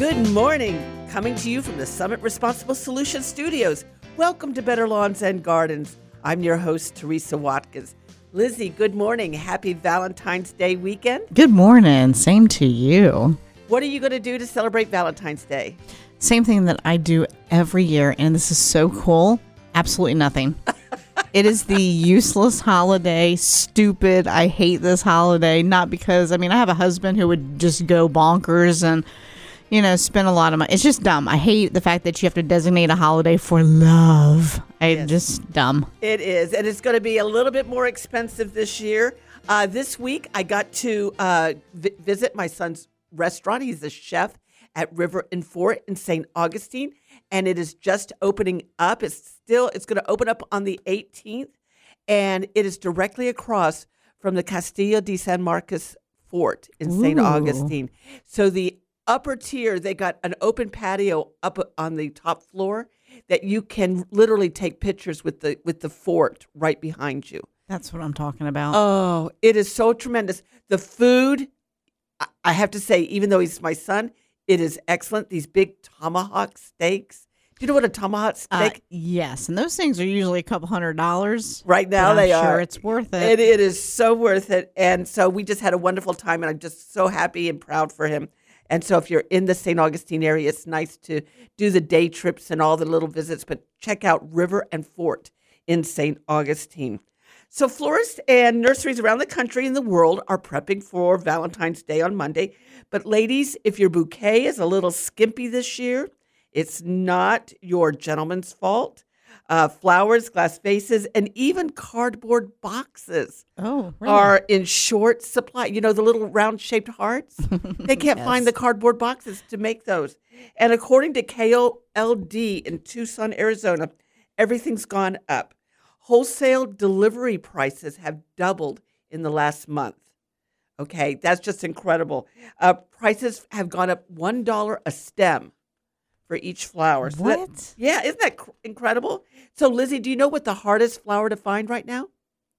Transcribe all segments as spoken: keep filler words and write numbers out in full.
Good morning. Coming to you from the Summit Responsible Solutions Studios. Welcome to Better Lawns and Gardens. I'm your host, Teresa Watkins. Lizzie, good morning. Happy Valentine's Day weekend. Good morning. Same to you. What are you going to do to celebrate Valentine's Day? Same thing that I do every year, and this is so cool. Absolutely nothing. It is the useless holiday. Stupid. I hate this holiday. Not because, I mean, I have a husband who would just go bonkers and, you know, spend a lot of money. It's just dumb. I hate the fact that you have to designate a holiday for love. I Yes. just dumb. It is, and it's going to be a little bit more expensive this year. Uh, this week, I got to uh, vi- visit my son's restaurant. He's a chef at River and Fort in Saint Augustine, and it is just opening up. It's still, it's going to open up on the eighteenth, and it is directly across from the Castillo de San Marcos Fort in Saint Ooh. Augustine. So the upper tier, they got an open patio up on the top floor that you can literally take pictures with the with the fort right behind you. That's what I'm talking about. Oh, it is so tremendous. The food, I- I have to say, even though he's my son, it is excellent. These big tomahawk steaks. Do you know what a tomahawk Uh, steak? yes, and those things are usually a couple hundred dollars. Right now but they I'm are. sure it's worth it. It, it is so worth it. And so we just had a wonderful time, and I'm just so happy and proud for him. And so if you're in the Saint Augustine area, it's nice to do the day trips and all the little visits, but check out River and Fort in Saint Augustine. So florists and nurseries around the country and the world are prepping for Valentine's Day on Monday. But ladies, if your bouquet is a little skimpy this year, it's not your gentleman's fault. Uh, flowers, glass vases, and even cardboard boxes oh, really? are in short supply. You know, the little round-shaped hearts? They can't find the Yes. cardboard boxes to make those. And according to K O L D in Tucson, Arizona, everything's gone up. Wholesale delivery prices have doubled in the last month. Okay, that's just incredible. Uh, prices have gone up one dollar a stem for each flower. So that- What? yeah, isn't that cr- incredible? So, Lizzie, do you know what the hardest flower to find right now?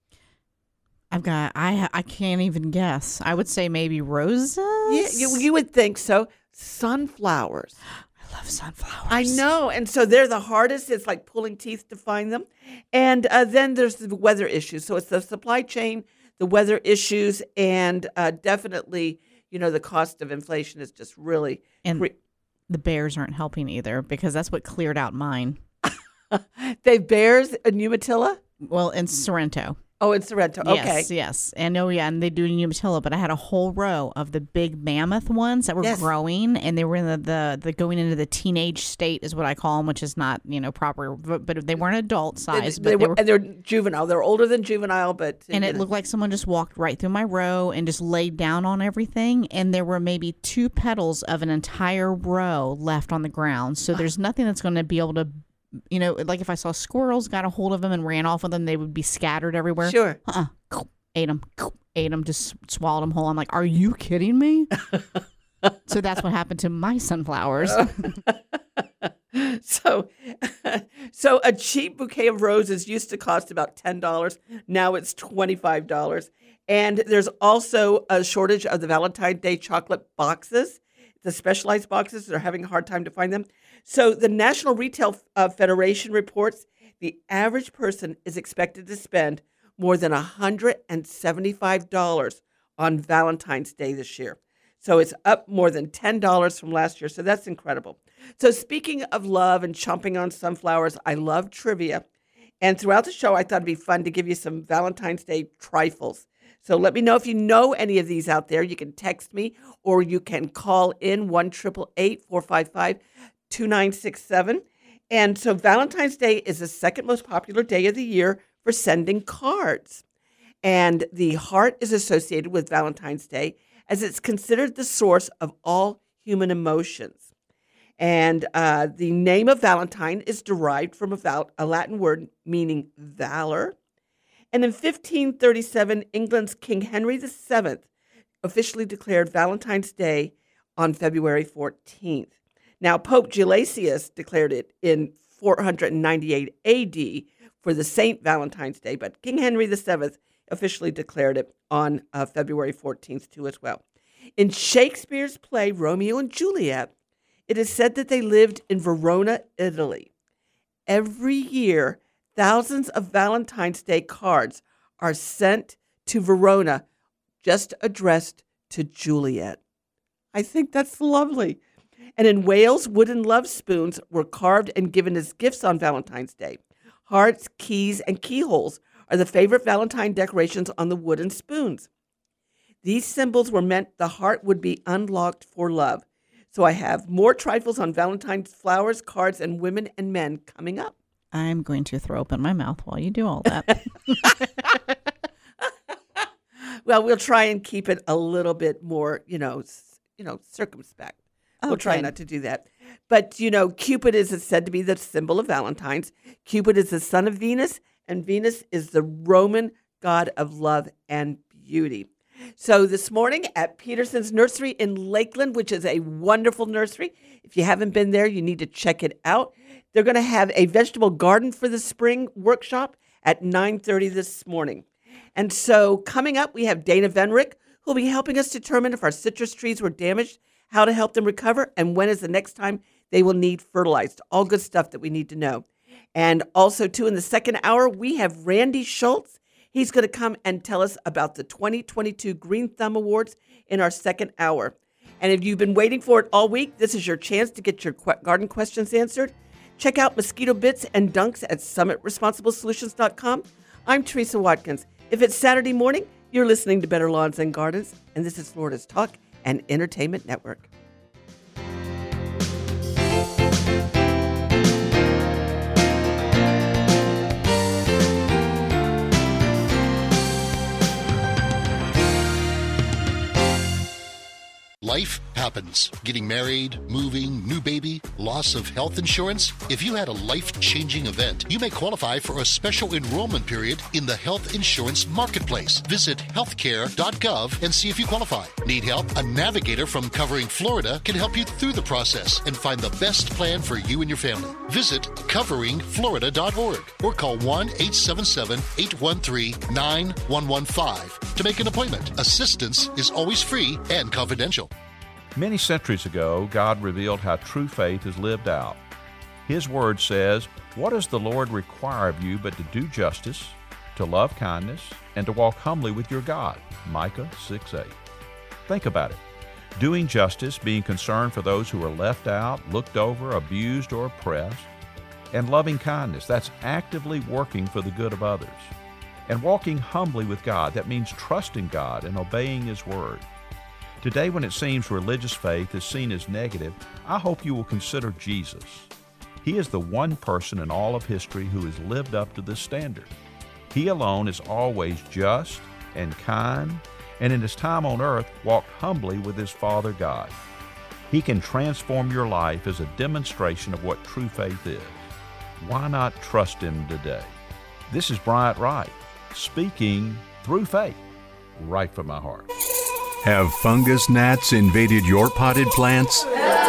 I've got, I I can't even guess. I would say maybe roses. Yeah, you, you would think so. Sunflowers. I love sunflowers. I know. And so they're the hardest. It's like pulling teeth to find them. And uh, then there's the weather issues. So it's the supply chain, the weather issues, and uh, definitely, you know, the cost of inflation is just really. And cre- the bears aren't helping either because that's what cleared out mine. they have bears in Umatilla? Well, in Sorrento. Oh, in Sorrento. Okay. Yes, yes. And oh, yeah, and they do in Umatilla, but I had a whole row of the big mammoth ones that were Yes. growing, and they were in the, the, the going into the teenage state is what I call them, which is not, you know, proper, but, but they weren't adult size, They, they but they were, were, and they're juvenile. They're older than juvenile, but. and you it know. looked like someone just walked right through my row and just laid down on everything, and there were maybe two petals of an entire row left on the ground, so there's nothing that's going to be able to, you know, like if I saw squirrels, got a hold of them and ran off with them, they would be scattered everywhere. Sure. Uh-uh. Ate them. Ate them. Just swallowed them whole. I'm like, are you kidding me? So that's what happened to my sunflowers. so, so a cheap bouquet of roses used to cost about ten dollars. Now it's twenty-five dollars. And there's also a shortage of the Valentine's Day chocolate boxes. The specialized boxes, they're having a hard time to find them. So the National Retail uh, Federation reports the average person is expected to spend more than one hundred seventy-five dollars on Valentine's Day this year. So it's up more than ten dollars from last year. So that's incredible. So speaking of love and chomping on sunflowers, I love trivia. And throughout the show, I thought it'd be fun to give you some Valentine's Day trifles. So let me know if you know any of these out there. You can text me or you can call in one eight eight eight, four five five, two nine six seven. And so Valentine's Day is the second most popular day of the year for sending cards. And the heart is associated with Valentine's Day as it's considered the source of all human emotions. And uh, the name of Valentine is derived from a, val- a Latin word meaning valor. And in fifteen thirty-seven, England's King Henry the seventh officially declared Valentine's Day on February fourteenth. Now, Pope Gelasius declared it in four ninety-eight A D for the Saint Valentine's Day, but King Henry the seventh officially declared it on uh, February fourteenth too as well. In Shakespeare's play Romeo and Juliet, It is said that they lived in Verona, Italy. Every year, thousands of Valentine's Day cards are sent to Verona, just addressed to Juliet. I think that's lovely. And in Wales, wooden love spoons were carved and given as gifts on Valentine's Day. Hearts, keys, and keyholes are the favorite Valentine decorations on the wooden spoons. These symbols were meant the heart would be unlocked for love. So I have more trifles on Valentine's flowers, cards, and women and men coming up. I'm going to throw open my mouth while you do all that. Well, we'll try and keep it a little bit more, you know, you know, circumspect. We'll Okay. try not to do that. But, you know, Cupid is said to be the symbol of Valentine's. Cupid is the son of Venus, and Venus is the Roman god of love and beauty. So this morning at Peterson's Nursery in Lakeland, which is a wonderful nursery. If you haven't been there, you need to check it out. They're going to have a vegetable garden for the spring workshop at nine thirty this morning. And so coming up, we have Dana Venrick, who will be helping us determine if our citrus trees were damaged, how to help them recover, and when is the next time they will need fertilized. All good stuff that we need to know. And also, too, in the second hour, we have Randy Schultz. He's going to come and tell us about the twenty twenty-two Green Thumb Awards in our second hour. And if you've been waiting for it all week, this is your chance to get your garden questions answered. Check out Mosquito Bits and Dunks at summit responsible solutions dot com. I'm Teresa Watkins. If it's Saturday morning, you're listening to Better Lawns and Gardens, and this is Florida's Talk and Entertainment Network. Life happens. Getting married, moving, new baby, loss of health insurance. If you had a life-changing event, you may qualify for a special enrollment period in the health insurance marketplace. Visit healthcare dot gov and see if you qualify. Need help? A navigator from Covering Florida can help you through the process and find the best plan for you and your family. Visit covering florida dot org or call one eight seven seven, eight one three, nine one one five to make an appointment. Assistance is always free and confidential. Many centuries ago, God revealed how true faith is lived out. His word says, "What does the Lord require of you but to do justice, to love kindness, and to walk humbly with your God?" Micah six eight. Think about it. Doing justice, being concerned for those who are left out, looked over, abused, or oppressed. And loving kindness, that's actively working for the good of others. And walking humbly with God, that means trusting God and obeying His word. Today, when it seems religious faith is seen as negative, I hope you will consider Jesus. He is the one person in all of history who has lived up to this standard. He alone is always just and kind, and in His time on earth walked humbly with His Father God. He can transform your life as a demonstration of what true faith is. Why not trust Him today? This is Bryant Wright, speaking through faith, right from my heart. Have fungus gnats invaded your potted plants?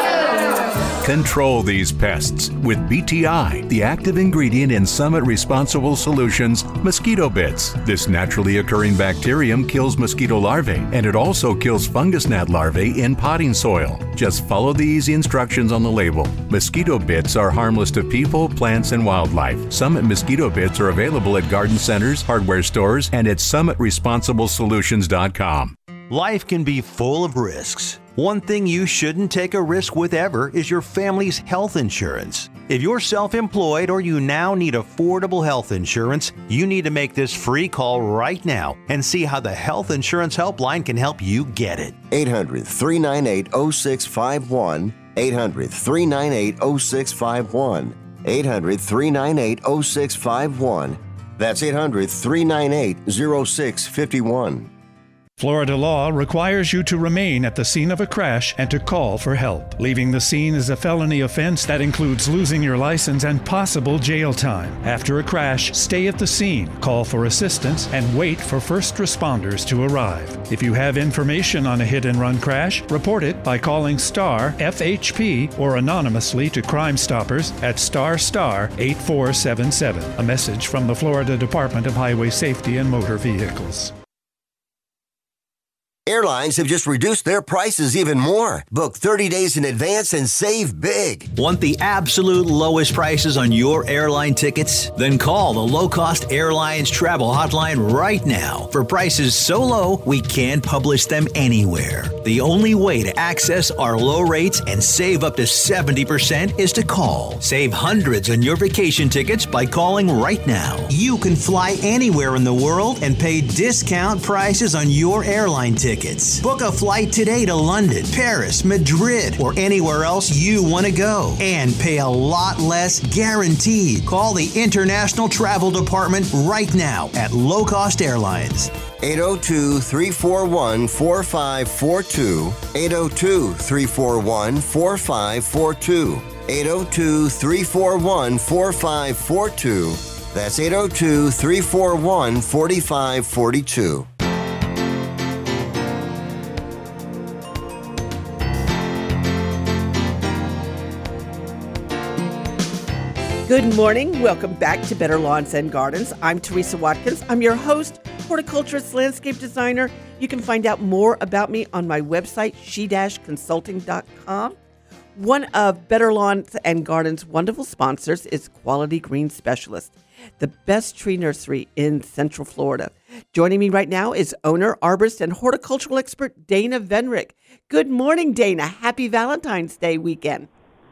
Control these pests with B T I, the active ingredient in Summit Responsible Solutions Mosquito Bits. This naturally occurring bacterium kills mosquito larvae, and it also kills fungus gnat larvae in potting soil. Just follow the easy instructions on the label. Mosquito Bits are harmless to people, plants, and wildlife. Summit Mosquito Bits are available at garden centers, hardware stores, and at summit responsible solutions dot com. Life can be full of risks. One thing you shouldn't take a risk with ever is your family's health insurance. If you're self-employed or you now need affordable health insurance, you need to make this free call right now and see how the Health Insurance Helpline can help you get it. eight hundred, three nine eight, oh six five one. eight hundred, three nine eight, oh six five one. eight hundred, three nine eight, oh six five one. That's eight hundred, three nine eight, oh six five one. Florida law requires you to remain at the scene of a crash and to call for help. Leaving the scene is a felony offense that includes losing your license and possible jail time. After a crash, stay at the scene, call for assistance, and wait for first responders to arrive. If you have information on a hit-and-run crash, report it by calling STAR F H P or anonymously to Crime Stoppers at star star eight four seven seven. A message from the Florida Department of Highway Safety and Motor Vehicles. Airlines have just reduced their prices even more. Book thirty days in advance and save big. Want the absolute lowest prices on your airline tickets? Then call the Low Cost Airlines Travel Hotline right now for prices so low we can't publish them anywhere. The only way to access our low rates and save up to seventy percent is to call. Save hundreds on your vacation tickets by calling right now. You can fly anywhere in the world and pay discount prices on your airline tickets. Book a flight today to London, Paris, Madrid, or anywhere else you want to go and pay a lot less guaranteed. Call the International Travel Department right now at Low Cost Airlines. eight oh two, three four one, four five four two. eight oh two, three four one, four five four two. eight oh two, three four one, four five four two. That's eight oh two, three four one, four five four two. Good morning. Welcome back to Better Lawns and Gardens. I'm Teresa Watkins. I'm your host, horticulturist, landscape designer. You can find out more about me on my website, she consulting dot com. One of Better Lawns and Gardens' wonderful sponsors is Quality Green Specialist, the best tree nursery in Central Florida. Joining me right now is owner, arborist, and horticultural expert Dana Venrick. Good morning, Dana. Happy Valentine's Day weekend.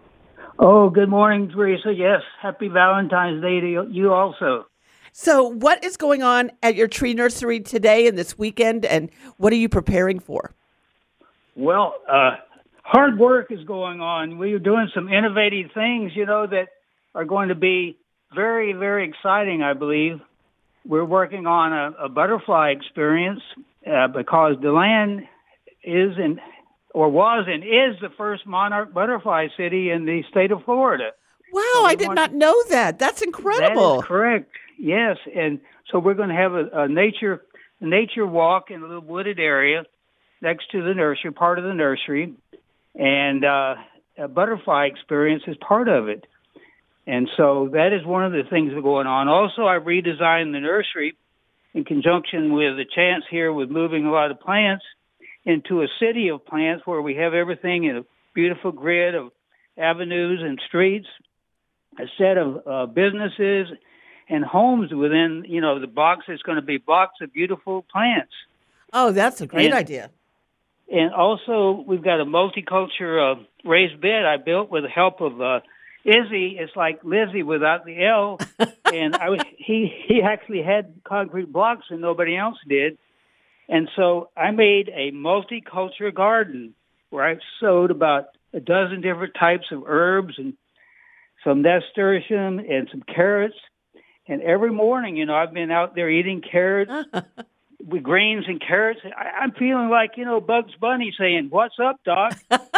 Oh, good morning, Teresa. Yes, happy Valentine's Day to you also. So what is going on at your tree nursery today and this weekend, and what are you preparing for? Well, uh, hard work is going on. We are doing some innovative things, you know, that are going to be very, very exciting, I believe. We're working on a, a butterfly experience uh, because DeLand is in... or was and is the first monarch butterfly city in the state of Florida. Wow, so I did want, not know that. That's incredible. That is correct. Yes, and so we're going to have a, a nature a nature walk in a little wooded area next to the nursery, part of the nursery, and uh, a butterfly experience is part of it. And so that is one of the things that are going on. Also, I redesigned the nursery in conjunction with the chance here with moving a lot of plants into a city of plants where we have everything in a beautiful grid of avenues and streets, a set of uh, businesses and homes within, you know, the box is going to be blocks of beautiful plants. Oh, that's a great and, idea. And also, we've got a multicultural uh, raised bed I built with the help of uh, Izzy. It's like Lizzie without the L. and I was, he, he actually had concrete blocks and nobody else did. And so I made a multicultural garden where I sowed about a dozen different types of herbs and some nasturtium and some carrots. And every morning, you know, I've been out there eating carrots with greens and carrots. I, I'm feeling like, you know, Bugs Bunny saying, "What's up, Doc?"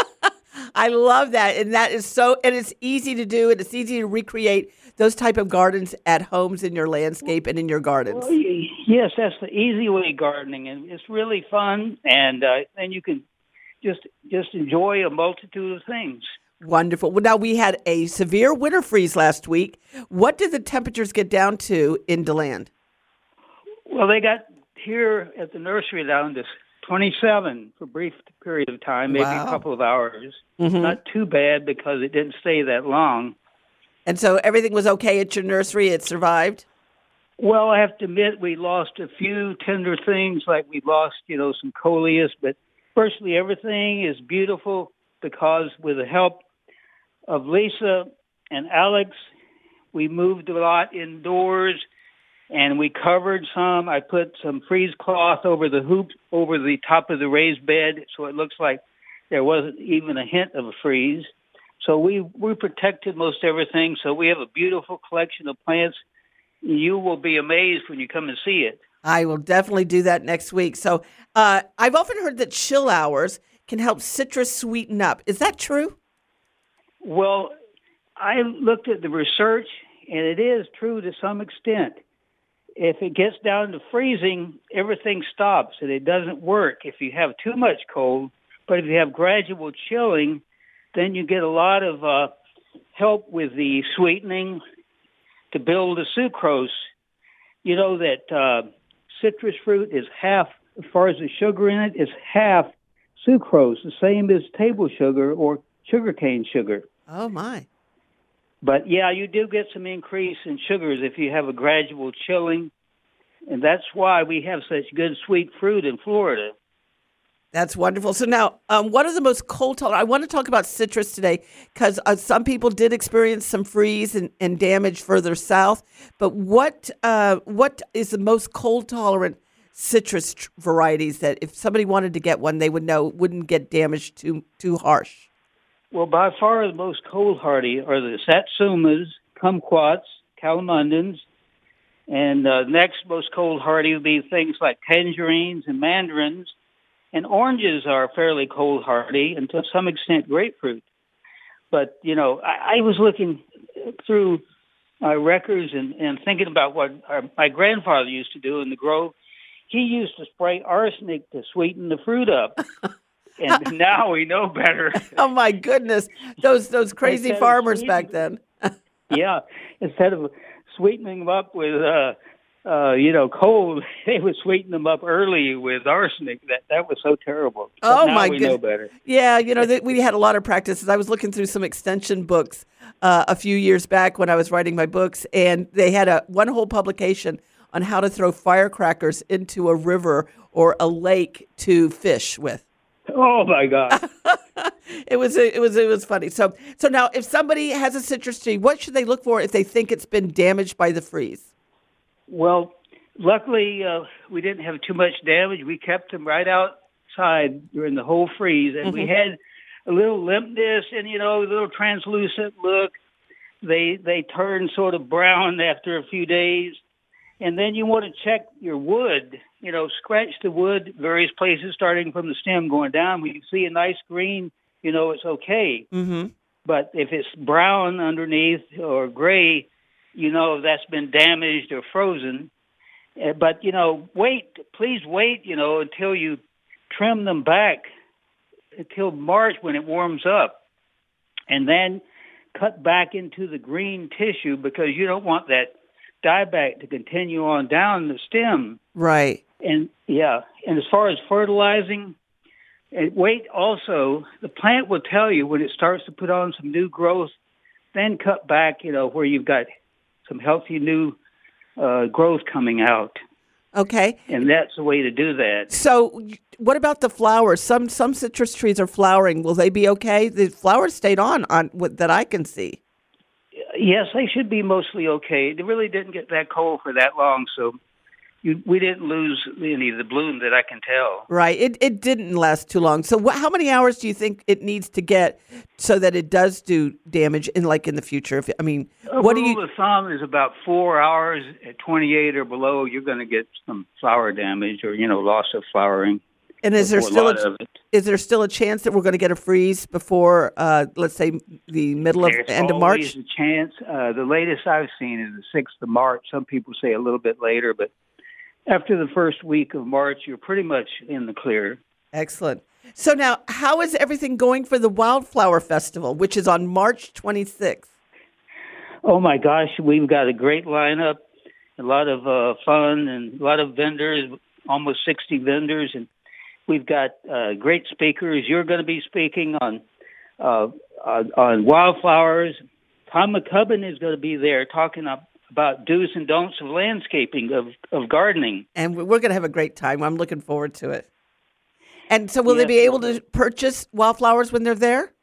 I love that. And that is so, and it's easy to do, and it's easy to recreate those type of gardens at homes in your landscape and in your gardens. Well, yes, that's the easy way gardening, and it's really fun, and uh, and you can just just enjoy a multitude of things. Wonderful. Well, now we had a severe winter freeze last week. What did the temperatures get down to in DeLand? Well, they got here at the nursery down to twenty-seven for a brief period of time, maybe wow. a couple of hours. Mm-hmm. Not too bad because it didn't stay that long. And so everything was okay at your nursery? It survived? Well, I have to admit we lost a few tender things, like we lost, you know, some coleus, but virtually everything is beautiful because with the help of Lisa and Alex, we moved a lot indoors and we covered some. I put some freeze cloth over the hoop, over the top of the raised bed, so it looks like there wasn't even a hint of a freeze. So we, we protected most everything. So we have a beautiful collection of plants. You will be amazed when you come and see it. I will definitely do that next week. So uh, I've often heard that chill hours can help citrus sweeten up. Is that true? Well, I looked at the research, and it is true to some extent. If it gets down to freezing, everything stops, and it doesn't work if you have too much cold. But if you have gradual chilling, then you get a lot of uh, help with the sweetening to build the sucrose. You know that uh, citrus fruit is half as far as the sugar in it, it's half sucrose, the same as table sugar or sugarcane sugar. Oh, my. But, yeah, you do get some increase in sugars if you have a gradual chilling, and that's why we have such good sweet fruit in Florida. That's wonderful. So now, um, what are the most cold tolerant? I want to talk about citrus today because uh, some people did experience some freeze and, and damage further south. But what uh, what is the most cold tolerant citrus tr- varieties that if somebody wanted to get one, they would know wouldn't get damaged too too harsh? Well, by far the most cold hardy are the satsumas, kumquats, calamundins, and uh, next most cold hardy would be things like tangerines and mandarins. And oranges are fairly cold hardy, and to some extent grapefruit. But, you know, I, I was looking through my records and, and thinking about what our, my grandfather used to do in the Grove. He used to spray arsenic to sweeten the fruit up. And now we know better. Oh, my goodness. Those those crazy Instead of farmers back then. Yeah. Instead of sweetening them up with... Uh, Uh, you know, cold, they would sweeten them up early with arsenic. That that was so terrible. But oh, now my we goodness. know better. Yeah, you know, th- we had a lot of practices. I was looking through some extension books uh, a few years back when I was writing my books, and they had a one whole publication on how to throw firecrackers into a river or a lake to fish with. Oh, my God. It was it was it was funny. So so now, if somebody has a citrus tree, what should they look for if they think it's been damaged by the freeze? Well, luckily, uh, we didn't have too much damage. We kept them right outside during the whole freeze, and mm-hmm. we had a little limpness and, you know, a little translucent look. They they turn sort of brown after a few days. And then you want to check your wood, you know, scratch the wood various places, starting from the stem going down. When you see a nice green, you know, it's okay. Mm-hmm. But if it's brown underneath or gray, you know, that's been damaged or frozen. Uh, but, you know, wait, please wait, you know, until you trim them back until March when it warms up. And then cut back into the green tissue because you don't want that dieback to continue on down the stem. Right. And, yeah, and as far as fertilizing, and wait also, the plant will tell you when it starts to put on some new growth, then cut back, you know, where you've got some healthy new uh, growth coming out. Okay. And that's the way to do that. So what about the flowers? Some some citrus trees are flowering. Will they be okay? The flowers stayed on, on what, that I can see. Yes, they should be mostly okay. It really didn't get that cold for that long, so you, we didn't lose any of the bloom that I can tell. Right. It it didn't last too long. So wh- how many hours do you think it needs to get so that it does do damage in like in the future? If I mean, a what do you? Rule of thumb is about four hours at twenty-eight or below. You're going to get some flower damage or you know loss of flowering. And is there still a, a, is there still a chance that we're going to get a freeze before, uh, let's say, the middle of There's end of March? There's always a chance. Uh, the latest I've seen is the sixth of March. Some people say a little bit later, but after the first week of March, you're pretty much in the clear. Excellent. So now, how is everything going for the Wildflower Festival, which is on March twenty-sixth? Oh, my gosh. We've got a great lineup, a lot of uh, fun, and a lot of vendors, almost sixty vendors. And we've got uh, great speakers. You're going to be speaking on, uh, on, on wildflowers. Tom McCubbin is going to be there talking up about do's and don'ts of landscaping, of, of gardening. And we're going to have a great time. I'm looking forward to it. And so will yes. they be able to purchase wildflowers when they're there?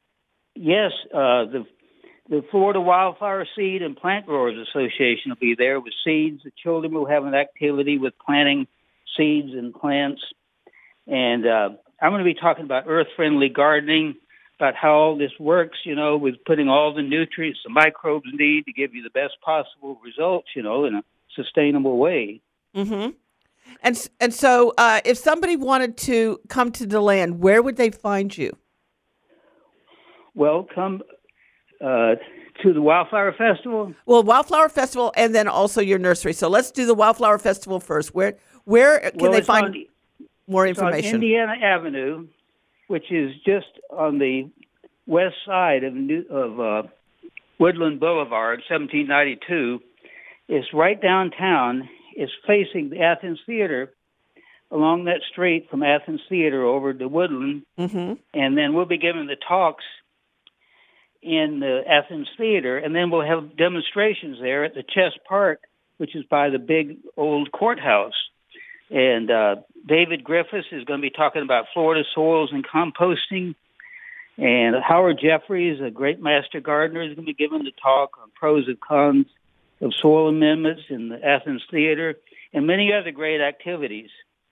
Yes. Uh, the the Florida Wildflower Seed and Plant Growers Association will be there with seeds. The children will have an activity with planting seeds and plants. And uh, I'm going to be talking about earth-friendly gardening, about how all this works, you know, with putting all the nutrients the microbes need to give you the best possible results, you know, in a sustainable way. Mm-hmm. And and so uh, if somebody wanted to come to DeLand, where would they find you? Well, come uh, to the Wildflower Festival. Well, Wildflower Festival and then also your nursery. So let's do the Wildflower Festival first. Where where can well, they find on, more it's information? on Indiana Avenue, which is just on the west side of New, of uh, Woodland Boulevard, seventeen ninety-two. It's right downtown. It's facing the Athens Theater. along that street from Athens Theater over to Woodland, Mm-hmm. and then we'll be giving the talks in the Athens Theater, and then we'll have demonstrations there at the Chess Park, which is by the big old courthouse. And uh, David Griffiths is going to be talking about Florida soils and composting. And Howard Jeffries, a great master gardener, is going to be giving the talk on pros and cons of soil amendments in the Athens Theater, and many other great activities.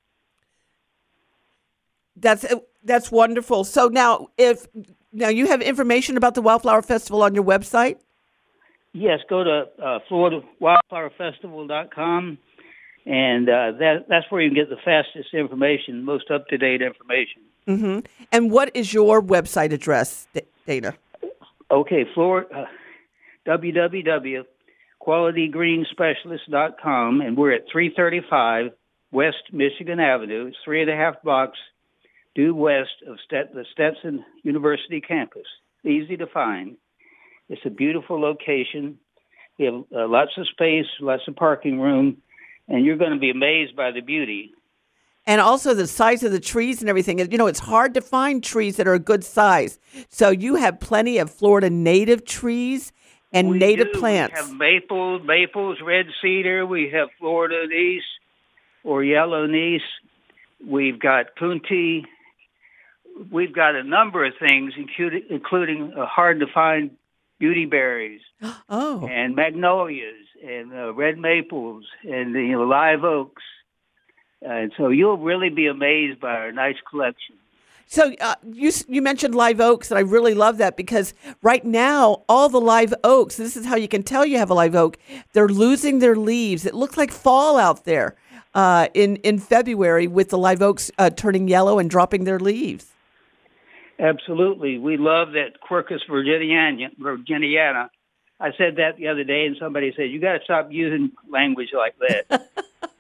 That's that's wonderful. So now, if now you have information about the Wildflower Festival on your website. Yes, go to uh, Florida Wildflower Festival dot com, and uh, that that's where you can get the fastest information, most up to date information. Mm-hmm. And what is your website address, Dana? Okay, Florida uh, w w w dot quality green specialist dot com, and we're at three thirty-five West Michigan Avenue. It's three and a half blocks due west of Stet- the Stetson University campus. Easy to find. It's a beautiful location. We have uh, lots of space, lots of parking room, and you're going to be amazed by the beauty. And also the size of the trees and everything. You know, it's hard to find trees that are a good size. So you have plenty of Florida native trees and we native do. plants. We have maples, maples, red cedar. We have Florida anise or yellow anise. We've got punti. We've got a number of things, including, including uh, hard-to-find beauty berries, oh, and magnolias, and uh, red maples, and you know live oaks. And so you'll really be amazed by our nice collection. So uh, you you mentioned live oaks, and I really love that because right now all the live oaks, this is how you can tell you have a live oak, they're losing their leaves. It looks like fall out there uh, in, in February with the live oaks uh, turning yellow and dropping their leaves. Absolutely. We love that Quercus virginiana. virginiana. I said that the other day, and somebody said, you got to stop using language like that.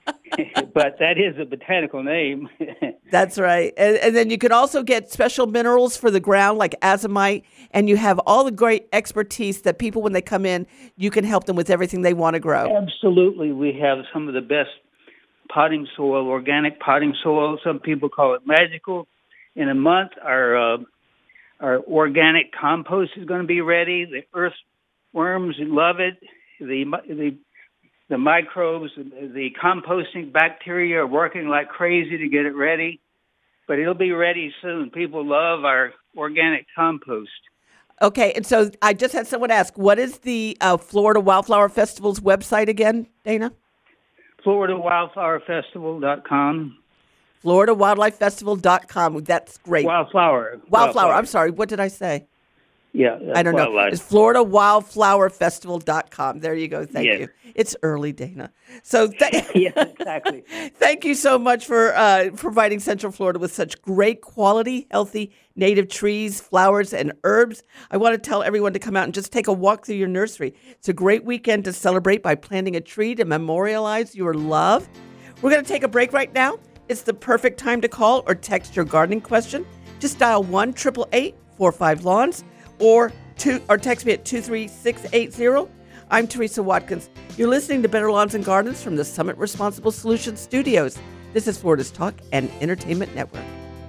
But that is a botanical name. That's right. And, and then you can also get special minerals for the ground like azomite, and you have all the great expertise that people, when they come in, you can help them with everything they want to grow. Absolutely. We have some of the best potting soil, organic potting soil. Some people call it magical. In a month, our uh, our organic compost is going to be ready. The earthworms love it. The the the microbes, the composting bacteria are working like crazy to get it ready. But it'll be ready soon. People love our organic compost. Okay, and so I just had someone ask, what is the uh, Florida Wildflower Festival's website again, Dana? Florida Wildflower Festival dot com. Florida Wildlife Festival dot com. That's great. Wildflower. Wildflower. Wildflower. I'm sorry. What did I say? Yeah. I don't wildlife. know. It's Florida Wildflower Festival dot com. There you go. Thank yes. you. It's early, Dana. So th- yeah, exactly. Thank you so much for uh, providing Central Florida with such great quality, healthy, native trees, flowers, and herbs. I want to tell everyone to come out and just take a walk through your nursery. It's a great weekend to celebrate by planting a tree to memorialize your love. We're going to take a break right now. It's the perfect time to call or text your gardening question. Just dial one eight eight eight, four five, lawns or two, or text me at two three six eight zero. I'm Teresa Watkins. You're listening to Better Lawns and Gardens from the Summit Responsible Solutions Studios. This is Florida's Talk and Entertainment Network.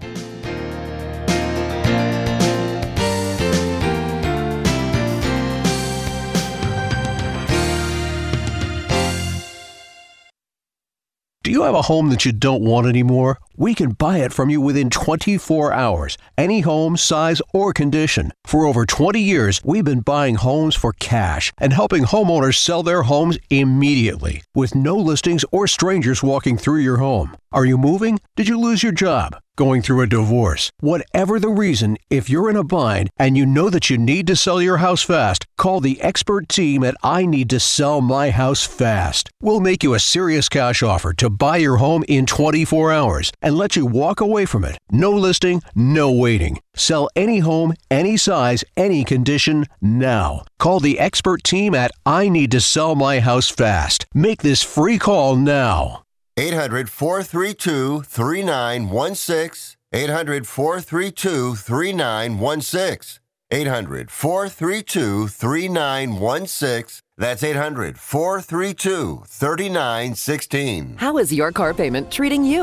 Do you have a home that you don't want anymore? We can buy it from you within twenty-four hours. Any home, size, or condition. For over twenty years, we've been buying homes for cash and helping homeowners sell their homes immediately with no listings or strangers walking through your home. Are you moving? Did you lose your job? Going through a divorce? Whatever the reason, if you're in a bind and you know that you need to sell your house fast, call the expert team at I Need to Sell My House Fast. We'll make you a serious cash offer to buy your home in twenty-four hours and let you walk away from it. No listing, no waiting. Sell any home, any size, any condition, now. Call the expert team at I Need to Sell My House Fast. Make this free call now. eight hundred, four three two, three nine one six. eight hundred, four three two, three nine one six. eight hundred, four three two, three nine one six. That's eight hundred, four three two, three nine one six. How is your car payment treating you?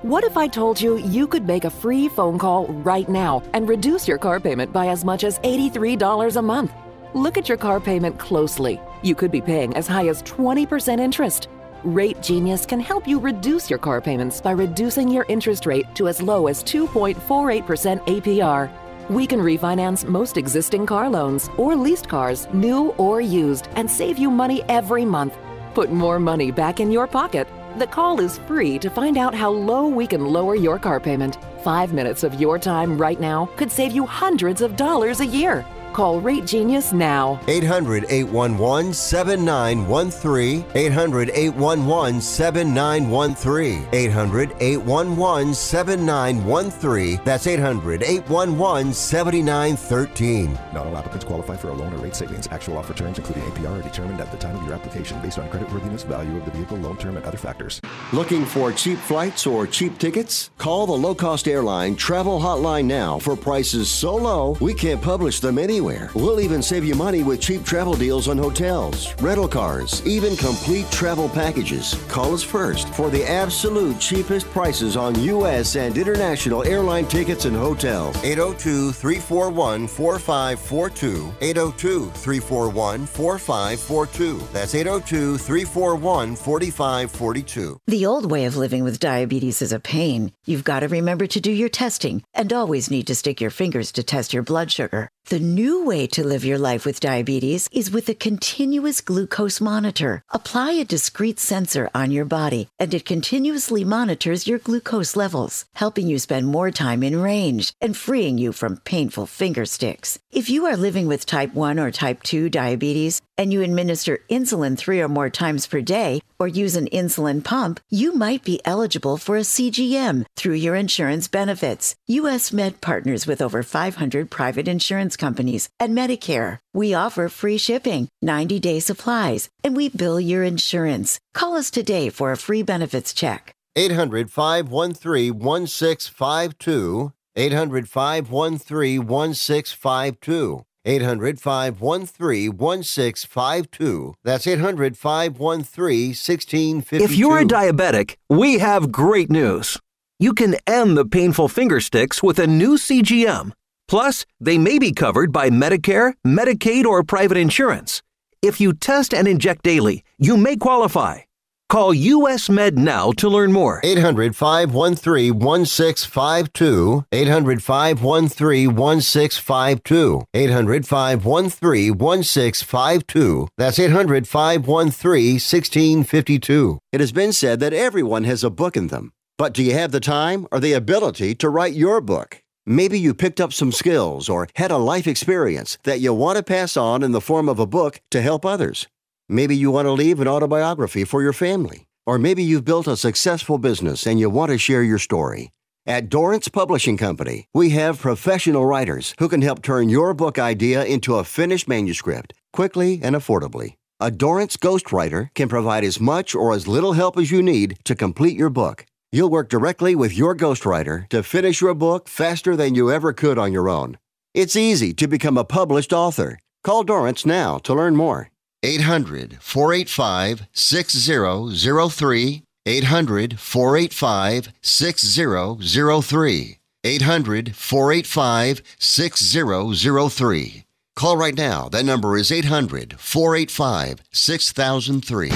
What if I told you you could make a free phone call right now and reduce your car payment by as much as eighty-three dollars a month? Look at your car payment closely. You could be paying as high as twenty percent interest. Rate Genius can help you reduce your car payments by reducing your interest rate to as low as two point four eight percent A P R. We can refinance most existing car loans or leased cars, new or used, and save you money every month. Put more money back in your pocket. The call is free to find out how low we can lower your car payment. Five minutes of your time right now could save you hundreds of dollars a year. Call Rate Genius now. eight hundred, eight one one, seven nine one three. eight hundred, eight one one, seven nine one three. eight hundred, eight one one, seven nine one three. That's eight hundred, eight one one, seven nine one three. Not all applicants qualify for a loan or rate savings. Actual offer terms, including A P R, are determined at the time of your application based on creditworthiness, value of the vehicle, loan term, and other factors. Looking for cheap flights or cheap tickets? Call the low-cost airline travel hotline now for prices so low we can't publish them anywhere. We'll even save you money with cheap travel deals on hotels, rental cars, even complete travel packages. Call us first for the absolute cheapest prices on U S and international airline tickets and hotels. eight oh two, three four one, four five four two. eight oh two, three four one, four five four two. That's eight oh two, three four one, four five four two. The old way of living with diabetes is a pain. You've got to remember to do your testing and always need to stick your fingers to test your blood sugar. The new way to live your life with diabetes is with a continuous glucose monitor. Apply a discrete sensor on your body, and it continuously monitors your glucose levels, helping you spend more time in range and freeing you from painful finger sticks. If you are living with type one or type two diabetes, and you administer insulin three or more times per day or use an insulin pump, you might be eligible for a C G M through your insurance benefits. U S Med partners with over five hundred private insurance companies and Medicare. We offer free shipping, ninety-day supplies, and we bill your insurance. Call us today for a free benefits check. eight hundred, five one three, one six five two. eight hundred, five one three, one six five two. eight hundred, five one three, one six five two. That's eight hundred, five one three, one six five two. If you're a diabetic, we have great news. You can end the painful finger sticks with a new C G M. Plus, they may be covered by Medicare, Medicaid, or private insurance. If you test and inject daily, you may qualify. Call U S Med now to learn more. eight hundred, five one three, one six five two. eight hundred, five one three, one six five two. eight hundred, five one three, one six five two. That's eight hundred, five one three, one six five two. It has been said that everyone has a book in them. But do you have the time or the ability to write your book? Maybe you picked up some skills or had a life experience that you want to pass on in the form of a book to help others. Maybe you want to leave an autobiography for your family. Or maybe you've built a successful business and you want to share your story. At Dorrance Publishing Company, we have professional writers who can help turn your book idea into a finished manuscript quickly and affordably. A Dorrance ghostwriter can provide as much or as little help as you need to complete your book. You'll work directly with your ghostwriter to finish your book faster than you ever could on your own. It's easy to become a published author. Call Dorrance now to learn more. eight hundred, four eight five, six zero zero three. eight hundred, four eight five, six zero zero three. eight hundred, four eight five, six zero zero three. Call right now. That number is eight hundred, four eight five, six thousand three.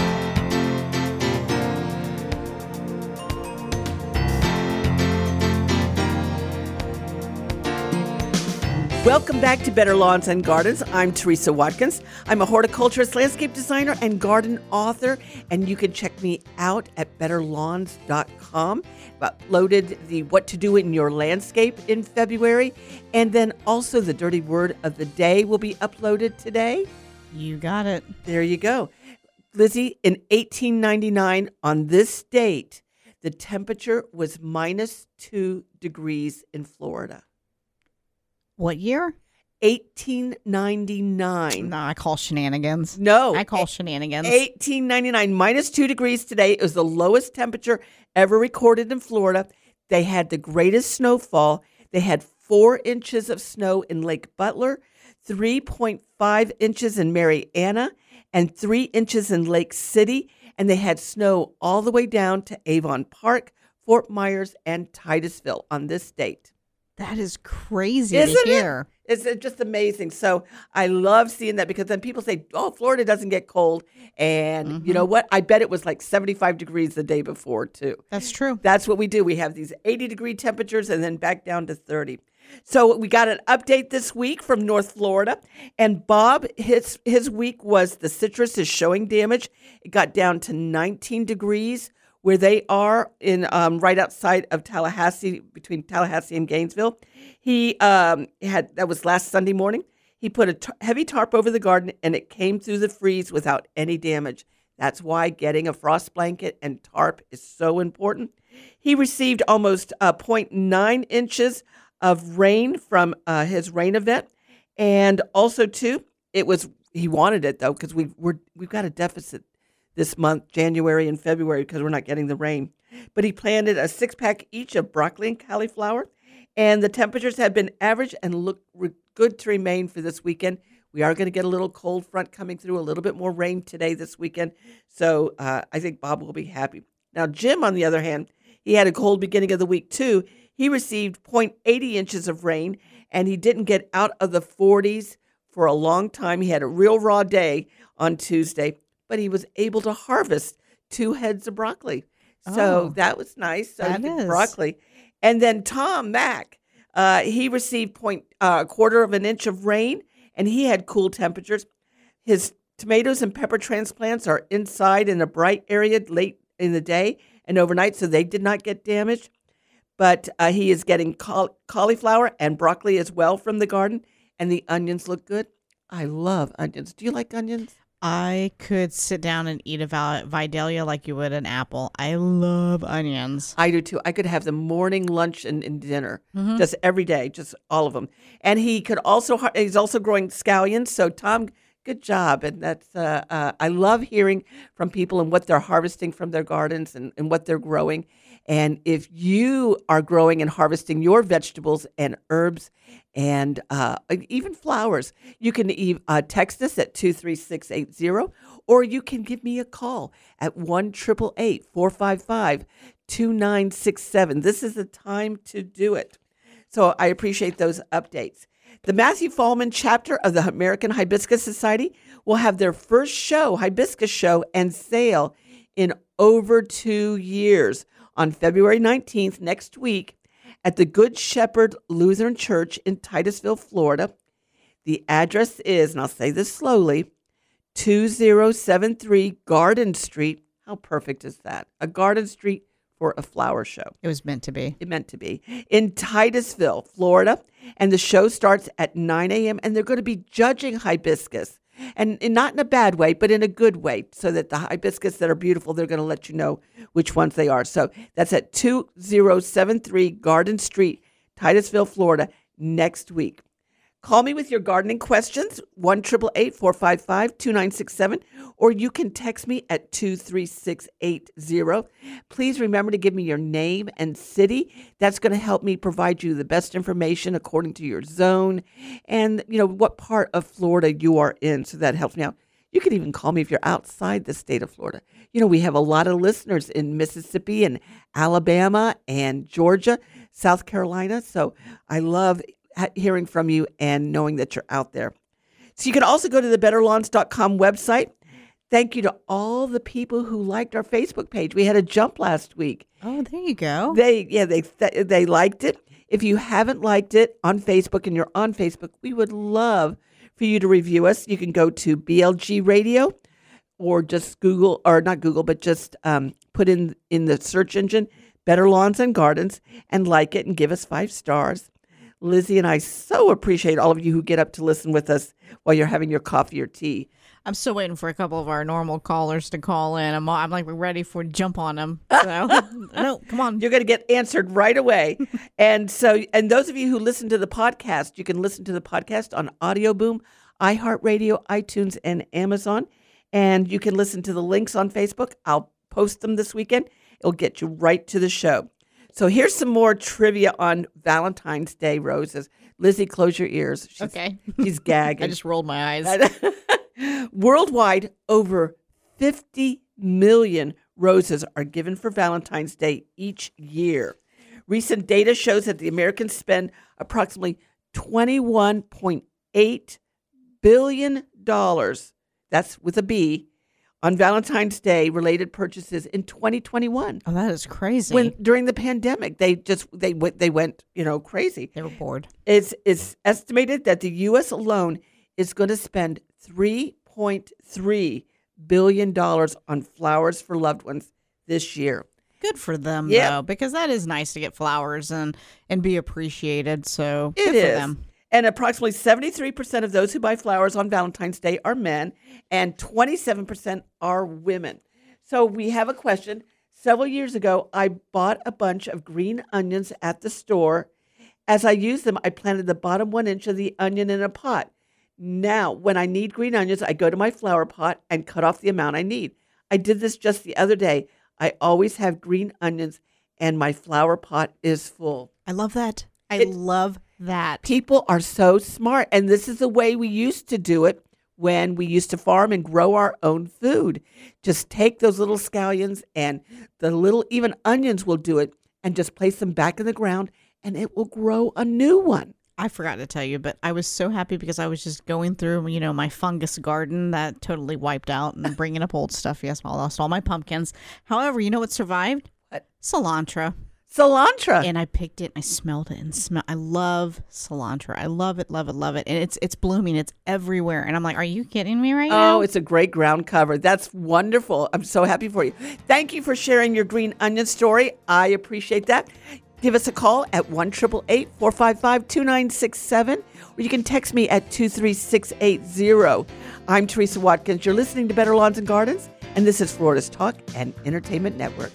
Welcome back to Better Lawns and Gardens. I'm Teresa Watkins. I'm a horticulturist, landscape designer, and garden author, and you can check me out at better lawns dot com. I've uploaded the What to Do in Your Landscape in February, and then also the Dirty Word of the Day will be uploaded today. You got it. There you go. Lizzie, in eighteen ninety-nine, on this date, the temperature was minus two degrees in Florida. What year? eighteen ninety-nine. No, I call shenanigans. No. I call shenanigans. eighteen ninety-nine, minus two degrees today. It was the lowest temperature ever recorded in Florida. They had the greatest snowfall. They had four inches of snow in Lake Butler, three point five inches in Marianna, and three inches in Lake City. And they had snow all the way down to Avon Park, Fort Myers, and Titusville on this date. That is crazy Isn't to hear. It? It's uh, just amazing. So I love seeing that because then people say, oh, Florida doesn't get cold. And Mm-hmm. you know what? I bet it was like seventy-five degrees the day before, too. That's true. That's what we do. We have these eighty degree temperatures and then back down to thirty. So we got an update this week from North Florida. And Bob, his, his week was the citrus is showing damage. It got down to nineteen degrees where they are in um, right outside of Tallahassee, between Tallahassee and Gainesville. He um, had, that was last Sunday morning. He put a t- heavy tarp over the garden and it came through the freeze without any damage. That's why getting a frost blanket and tarp is so important. He received almost uh, zero point nine inches of rain from uh, his rain event. And also, too, it was, he wanted it, though, because we, we're, we've got a deficit this month, January and February, because we're not getting the rain. But he planted a six-pack each of broccoli and cauliflower, and the temperatures have been average and look re- good to remain for this weekend. We are going to get a little cold front coming through, a little bit more rain today this weekend, so uh, I think Bob will be happy. Now, Jim, on the other hand, he had a cold beginning of the week, too. He received zero point eight zero inches of rain, and he didn't get out of the forties for a long time. He had a real raw day on Tuesday, but he was able to harvest two heads of broccoli. So Oh, that was nice. So that he did is. broccoli. And then Tom Mack, uh, he received point, uh, a quarter of an inch of rain, and he had cool temperatures. His tomatoes and pepper transplants are inside in a bright area late in the day and overnight, so they did not get damaged. But uh, he is getting caul- cauliflower and broccoli as well from the garden, and the onions look good. I love onions. Do you like onions? I could sit down and eat a val- Vidalia like you would an apple. I love onions. I do too. I could have them morning, lunch, and, and dinner, Mhm. just every day, just all of them. And he could also, har- he's also growing scallions. So Tom, good job. And that's, uh, uh, I love hearing from people and what they're harvesting from their gardens and, and what they're growing. And if you are growing and harvesting your vegetables and herbs and uh, even flowers, you can e- uh, text us at two three six eight zero, or you can give me a call at one eight eight eight, four five five, two nine six seven. This is the time to do it. So I appreciate those updates. The Matthew Fallman chapter of the American Hibiscus Society will have their first show, Hibiscus Show, and sale in over two years on February nineteenth, next week, at the Good Shepherd Lutheran Church in Titusville, Florida. The address is, and I'll say this slowly, two zero seven three Garden Street. How perfect is that? A garden street for a flower show. It was meant to be. It meant to be. In Titusville, Florida. And the show starts at nine a.m. and they're going to be judging hibiscus. And, and not in a bad way, but in a good way, so that the hibiscus that are beautiful, they're going to let you know which ones they are. So that's at two zero seven three Garden Street, Titusville, Florida, next week. Call me with your gardening questions, one eight eight eight, four five five, two nine six seven, or you can text me at two three six eight zero. Please remember to give me your name and city. That's going to help me provide you the best information according to your zone and, you know, what part of Florida you are in. So that helps me out. You can even call me if you're outside the state of Florida. You know, we have a lot of listeners in Mississippi and Alabama and Georgia, South Carolina. So I love hearing from you and knowing that you're out there. So you can also go to the better lawns dot com website. Thank you to all the people who liked our Facebook page. We had a jump last week. Oh, there you go. They yeah, they they liked it. If you haven't liked it on Facebook and you're on Facebook, we would love for you to review us. You can go to B L G Radio or just Google, or not Google, but just um, put in in the search engine Better Lawns and Gardens and like it and give us five stars. Lizzie and I so appreciate all of you who get up to listen with us while you're having your coffee or tea. I'm still waiting for a couple of our normal callers to call in. I'm, I'm like, we're ready for jump on them. So, no, come on. You're going to get answered right away. and so, and those of you who listen to the podcast, you can listen to the podcast on Audio Boom, iHeartRadio, iTunes, and Amazon. And you can listen to the links on Facebook. I'll post them this weekend. It'll get you right to the show. So here's some more trivia on Valentine's Day roses. Lizzie, close your ears. She's, Okay. She's gagging. I just rolled my eyes. Worldwide, over fifty million roses are given for Valentine's Day each year. Recent data shows that the Americans spend approximately twenty-one point eight billion dollars, that's with a B, on Valentine's Day related purchases in twenty twenty-one. Oh, that is crazy. When during the pandemic, they just they went they went, you know, crazy. They were bored. It's it's estimated that the U S alone is going to spend three point three billion dollars on flowers for loved ones this year. Good for them, Yep. though, because that is nice to get flowers and, and be appreciated. So It good is. for them. And approximately seventy-three percent of those who buy flowers on Valentine's Day are men, and twenty-seven percent are women. So we have a question. Several years ago, I bought a bunch of green onions at the store. As I used them, I planted the bottom one inch of the onion in a pot. Now, when I need green onions, I go to my flower pot and cut off the amount I need. I did this just the other day. I always have green onions, and my flower pot is full. I love that. I It- love that. People are so smart, and this is the way we used to do it when we used to farm and grow our own food. Just take those little scallions, and the little, even onions will do it, and just place them back in the ground, and it will grow a new one. I forgot to tell you, but I was so happy because I was just going through, you know, my fungus garden that totally wiped out and bringing up old stuff. Yes, I lost all my pumpkins. However, you know what survived? What? Cilantro. Cilantro. And I picked it and I smelled it and smell. I love cilantro. I love it, love it, love it. And it's it's blooming. It's everywhere. And I'm like, are you kidding me right now? Oh, it's a great ground cover. That's wonderful. I'm so happy for you. Thank you for sharing your green onion story. I appreciate that. Give us a call at one eight eight eight, four five five, two nine six seven, or you can text me at two three six eight zero. I'm Teresa Watkins. You're listening to Better Lawns and Gardens, and this is Florida's Talk and Entertainment Network.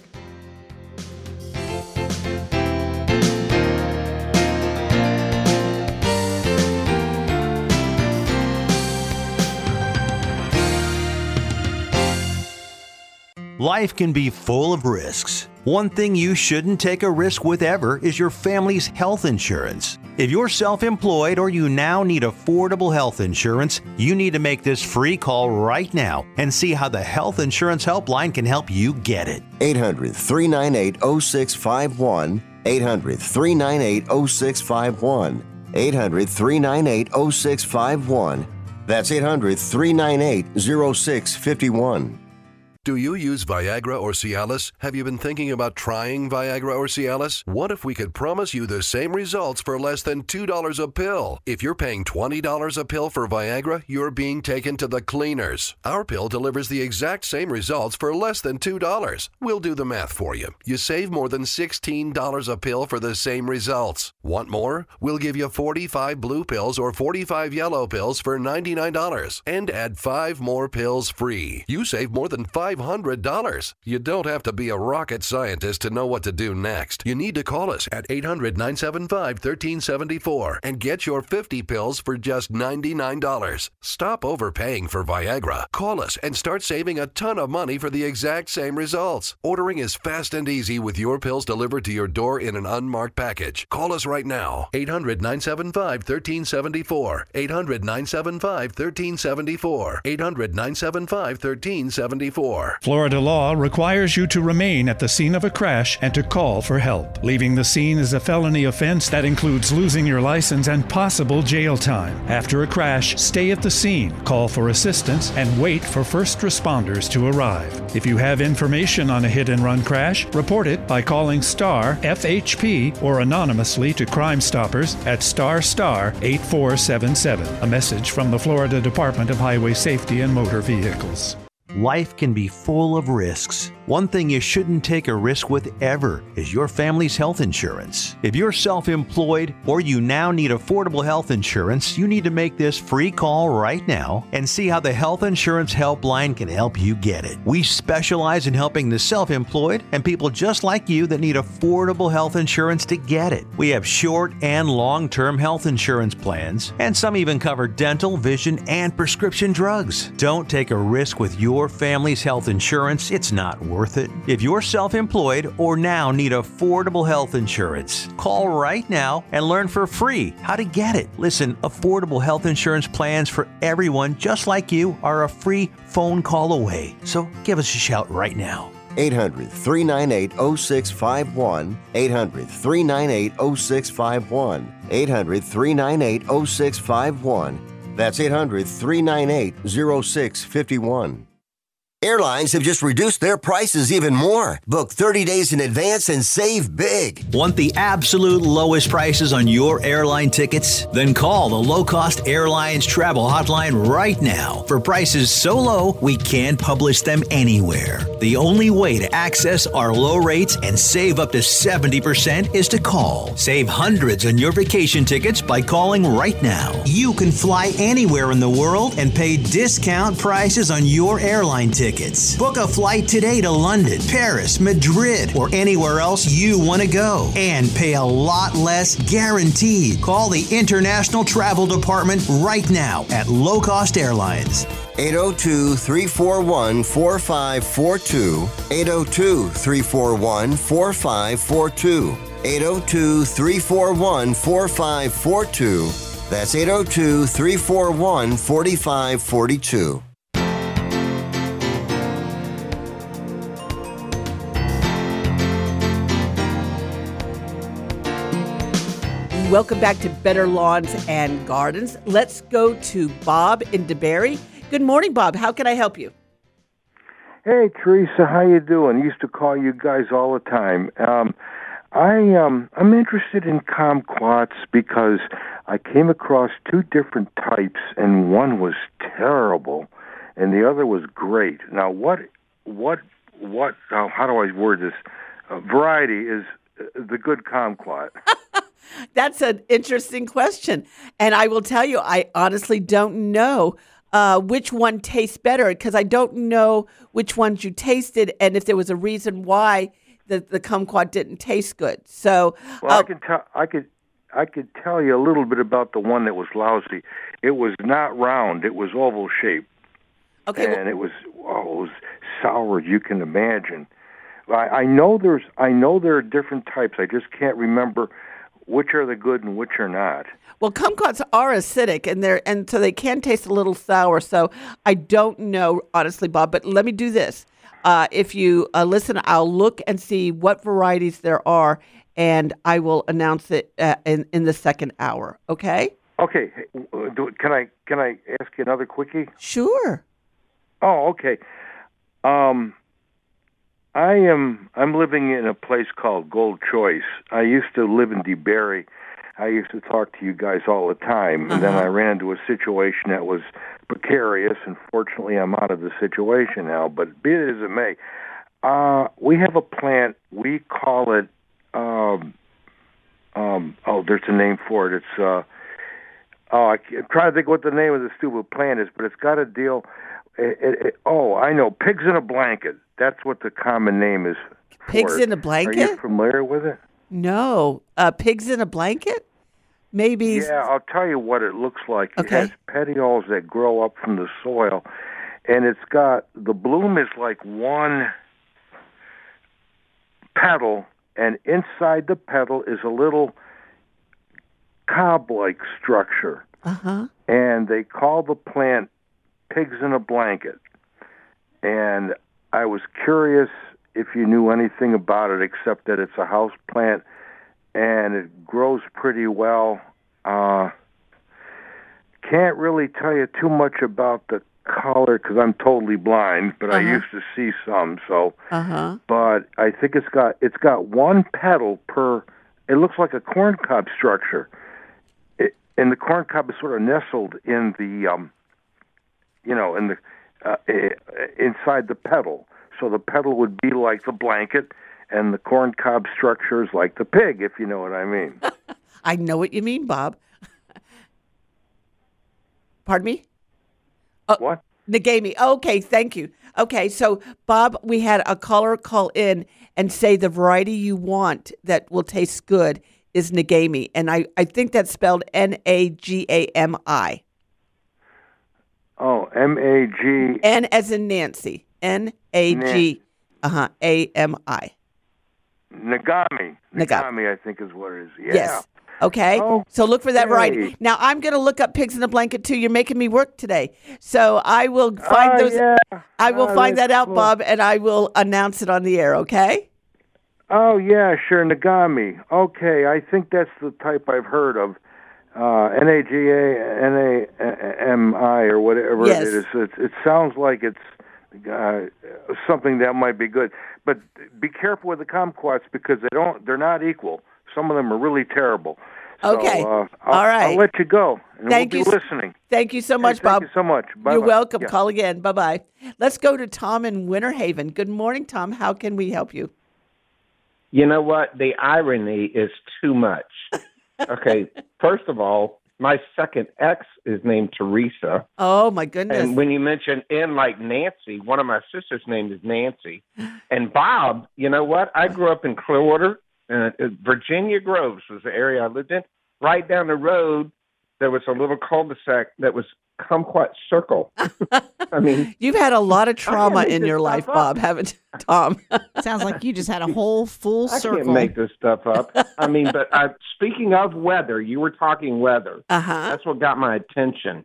Life can be full of risks. One thing you shouldn't take a risk with ever is your family's health insurance. If you're self-employed or you now need affordable health insurance, you need to make this free call right now and see how the Health Insurance Helpline can help you get it. eight hundred, three nine eight, oh six five one. eight hundred, three nine eight, oh six five one. eight hundred, three nine eight, oh six five one. That's eight hundred, three nine eight, oh six five one. Do you use Viagra or Cialis? Have you been thinking about trying Viagra or Cialis? What if we could promise you the same results for less than two dollars a pill? If you're paying twenty dollars a pill for Viagra, you're being taken to the cleaners. Our pill delivers the exact same results for less than two dollars. We'll do the math for you. You save more than sixteen dollars a pill for the same results. Want more? We'll give you forty-five blue pills or forty-five yellow pills for ninety-nine dollars and add five more pills free. You save more than five hundred dollars. You don't have to be a rocket scientist to know what to do next. You need to call us at eight hundred, nine seven five, one three seven four and get your fifty pills for just ninety-nine dollars. Stop overpaying for Viagra. Call us and start saving a ton of money for the exact same results. Ordering is fast and easy with your pills delivered to your door in an unmarked package. Call us right now. eight hundred, nine seven five, one three seven four. eight hundred, nine seven five, one three seven four. eight hundred, nine seven five, one three seven four. Florida law requires you to remain at the scene of a crash and to call for help. Leaving the scene is a felony offense that includes losing your license and possible jail time. After a crash, stay at the scene, call for assistance, and wait for first responders to arrive. If you have information on a hit-and-run crash, report it by calling STAR F H P or anonymously to Crime Stoppers at star star eight four seven seven. A message from the Florida Department of Highway Safety and Motor Vehicles. Life can be full of risks. One thing you shouldn't take a risk with ever is your family's health insurance. If you're self-employed or you now need affordable health insurance, you need to make this free call right now and see how the Health Insurance Helpline can help you get it. We specialize in helping the self-employed and people just like you that need affordable health insurance to get it. We have short and long-term health insurance plans, and some even cover dental, vision, and prescription drugs. Don't take a risk with your family's health insurance. It's not worth it. If you're self-employed or now need affordable health insurance, call right now and learn for free how to get it. Listen, affordable health insurance plans for everyone just like you are a free phone call away. So give us a shout right now. eight hundred, three nine eight, oh six five one, eight hundred, three nine eight, oh six five one, eight hundred, three nine eight, oh six five one. That's eight hundred, three nine eight, oh six five one. Airlines have just reduced their prices even more. Book thirty days in advance and save big. Want the absolute lowest prices on your airline tickets? Then call the Low Cost Airlines Travel Hotline right now for prices so low we can't publish them anywhere. The only way to access our low rates and save up to seventy percent is to call. Save hundreds on your vacation tickets by calling right now. You can fly anywhere in the world and pay discount prices on your airline tickets. Book a flight today to London, Paris, Madrid, or anywhere else you want to go and pay a lot less guaranteed. Call the International Travel Department right now at Low Cost Airlines. eight oh two, three four one, four five four two, eight oh two, three four one, four five four two, eight oh two, three four one, four five four two. That's eight oh two, three four one, four five four two. Welcome back to Better Lawns and Gardens. Let's go to Bob in DeBerry. Good morning, Bob. How can I help you? Hey, Teresa. How you doing? I used to call you guys all the time. Um, I, um, I'm interested in kumquats because I came across two different types, and one was terrible, and the other was great. Now, what, what, what? Uh, how do I word this? Uh, variety is the good kumquat. That's an interesting question. And I will tell you, I honestly don't know uh, which one tastes better because I don't know which ones you tasted and if there was a reason why the, the kumquat didn't taste good. So, well, uh, I can tell. I could. I could tell you a little bit about the one that was lousy. It was not round. It was oval shaped. Okay. And well, it was oh, it was sour. You can imagine. I, I know there's. I know there are different types. I just can't remember which are the good and which are not. Well, kumquats are acidic, and they're and so they can taste a little sour. So I don't know, honestly, Bob. But let me do this. Uh, if you uh, listen, I'll look and see what varieties there are, and I will announce it uh, in in the second hour. Okay? Okay. Can I can I ask you another quickie? Sure. Oh, okay. Um. I am. I'm living in a place called Gold Choice. I used to live in DeBerry. I used to talk to you guys all the time, and uh-huh. then I ran into a situation that was precarious. And fortunately, I'm out of the situation now. But be it as it may, uh, we have a plant. We call it. Um, um, oh, there's a name for it. It's. Uh, oh, I can't, I'm trying to think what the name of the stupid plant is, but it's got a deal. It, it, it, oh, I know. Pigs in a blanket. That's what the common name is for Pigs it. in a blanket? Are you familiar with it? No. Uh, pigs in a blanket? Maybe. Yeah, I'll tell you what it looks like. Okay. It has petioles that grow up from the soil, and it's got, the bloom is like one petal, and inside the petal is a little cob-like structure. Uh-huh. And they call the plant pigs in a blanket. And I was curious if you knew anything about it, except that it's a house plant and it grows pretty well. Uh, can't really tell you too much about the color because I'm totally blind, but uh-huh. I used to see some. So, uh-huh. but I think it's got it's got one petal per. It looks like a corncob structure, it, and the corncob is sort of nestled in the, um, you know, in the. Uh, inside the petal. So the petal would be like the blanket, and the corncob structure is like the pig, if you know what I mean. I know what you mean, Bob. Pardon me? Oh, what? Negami. Okay, thank you. Okay, so, Bob, we had a caller call in and say the variety you want that will taste good is Negami, and I, I think that's spelled N A G A M I. Oh, M A G. N as in Nancy. N A G. Uh-huh. A M I. Negami. Negami, I think is what it is. Yeah. Yes. Okay, so look for that variety. Now I'm going to look up pigs in a blanket too. You're making me work today, so I will find Oh, those. yeah. I will Oh, find that that's out, cool. Bob, and I will announce it on the air. Okay. Oh, yeah, sure, Nagami. Okay, I think that's the type I've heard of. Uh, N A G A, N A M I, or whatever Yes. it is. It, it sounds like it's uh, something that might be good. But be careful with the kumquats because they don't, they're not equal. Some of them are really terrible. So, Okay. uh, I'll, All right. I'll let you go, and Thank we'll you be s- listening. Thank you so much, Hey, Bob. Thank you so much. Bye-bye. You're welcome. Yeah. Call again. Bye bye. Let's go to Tom in Winter Haven. Good morning, Tom. How can we help you? You know what? The irony is too much. Okay, first of all, my second ex is named Teresa. Oh my goodness. And when you mention N like Nancy, one of my sister's name is Nancy. And Bob, you know what? I grew up in Clearwater. Uh, Virginia Groves was the area I lived in. Right down the road, there was a little cul-de-sac that was Kumquat Circle. I mean, You've had a lot of trauma make in this your stuff life, up. Bob, haven't you, Tom? Sounds like you just had a whole full I circle. can't make this stuff up. I mean, but uh, speaking of weather, you were talking weather. Uh-huh. That's what got my attention.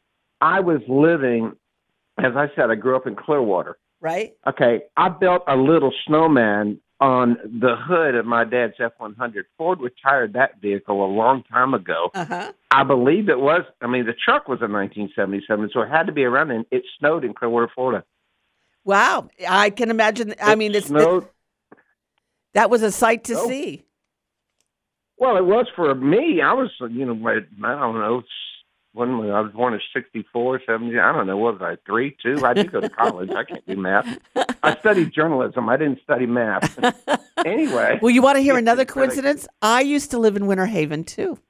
I was living, as I said, I grew up in Clearwater. Right? Okay, I built a little snowman on the hood of my dad's F one hundred. Ford retired that vehicle a long time ago. Uh-huh. I believe it was, I mean, the truck was in nineteen seventy-seven, so it had to be around, and it snowed in Clearwater, Florida. Wow. I can imagine. I It mean, it's, snowed. it- that was a sight to Oh. see. Well, it was for me. I was, you know, I don't know, when I was born in sixty-four, seventy, I don't know, what was I, three, two? I did go to college. I can't do math. I studied journalism. I didn't study math. Anyway. Well, you want to hear another But I- coincidence? I used to live in Winter Haven too.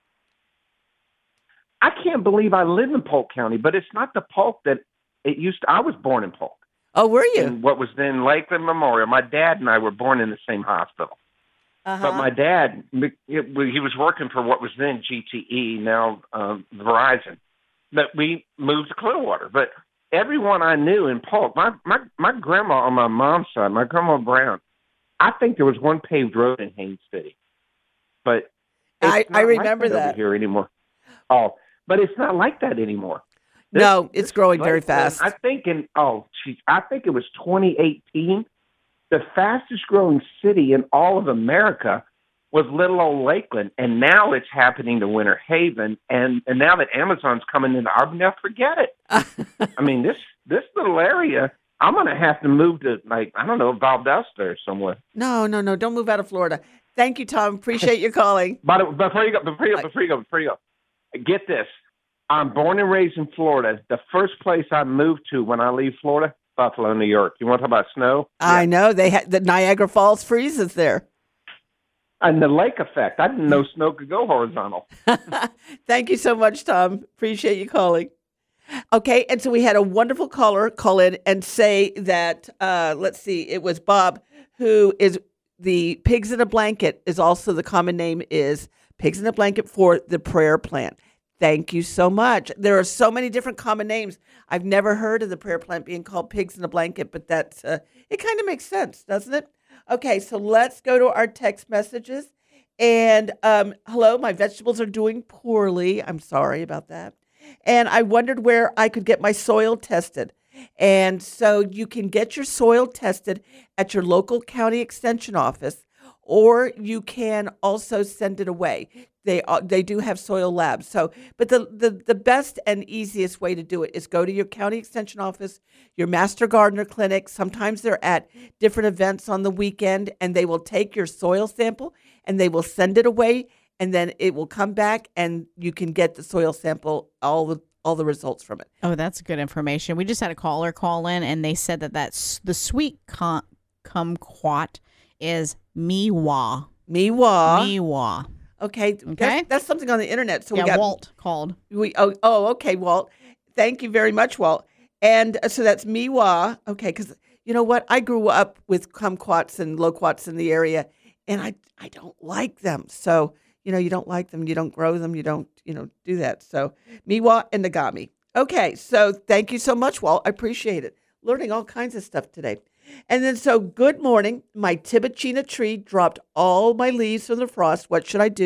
I can't believe I live in Polk County, but it's not the Polk that it used to. I was born in Polk. Oh, were you? In what was then Lakeland Memorial. My dad and I were born in the same hospital. Uh-huh. But my dad, it, he was working for what was then G T E, now um, Verizon. But we moved to Clearwater. But everyone I knew in Polk, my, my, my grandma on my mom's side, my grandma Brown, I think there was one paved road in Haines City. But I, it's I not remember like that, that. over here anymore. Oh, but it's not like that anymore. This- No, it's growing very Lakeland, fast. I think in oh, geez, I think it was twenty eighteen. The fastest growing city in all of America was little old Lakeland, and now it's happening to Winter Haven, and and now that Amazon's coming into Auburn, now forget it. I mean, this this little area, I'm going to have to move to, like, I don't know, Valdosta or somewhere. No, no, no. Don't move out of Florida. Thank you, Tom. Appreciate your calling. But before you go, before you go, before you go, before you go, get this. I'm born and raised in Florida. The first place I moved to when I leave Florida, Buffalo, New York. You want to talk about snow? I know they had the Niagara Falls freezes there. And the lake effect. I didn't know snow could go horizontal. Thank you so much, Tom. Appreciate you calling. Okay, and so we had a wonderful caller call in and say that, uh, let's see, it was Bob, who is the Pigs in a Blanket, is also the common name is Pigs in a Blanket for the prayer plant. Thank you so much. There are so many different common names. I've never heard of the prayer plant being called Pigs in a Blanket, but that's, uh, it kind of makes sense, doesn't it? Okay, so let's go to our text messages. And um, hello, my vegetables are doing poorly. I'm sorry about that. And I wondered where I could get my soil tested. And so you can get your soil tested at your local county extension office, or you can also send it away. They uh, they do have soil labs. So, but the, the, the best and easiest way to do it is go to your county extension office, your Master Gardener clinic. Sometimes they're at different events on the weekend, and they will take your soil sample and they will send it away, and then it will come back, and you can get the soil sample, all the all the results from it. Oh, that's good information. We just had a caller call in, and they said that that's the sweet com- kumquat is miwa. Miwa. Miwa. Okay. Okay. That's, that's something on the internet. So yeah, we got Walt called. We oh oh okay, Walt. Thank you very much, Walt. And uh, so that's miwa. Okay, because you know what? I grew up with kumquats and loquats in the area, and I I don't like them. So you know, you don't like them, you don't grow them, you don't you know do that. So miwa and nagami. Okay, so thank you so much, Walt. I appreciate it. Learning all kinds of stuff today. And then, so good morning. My Tibicina tree dropped all my leaves from the frost. What should I do?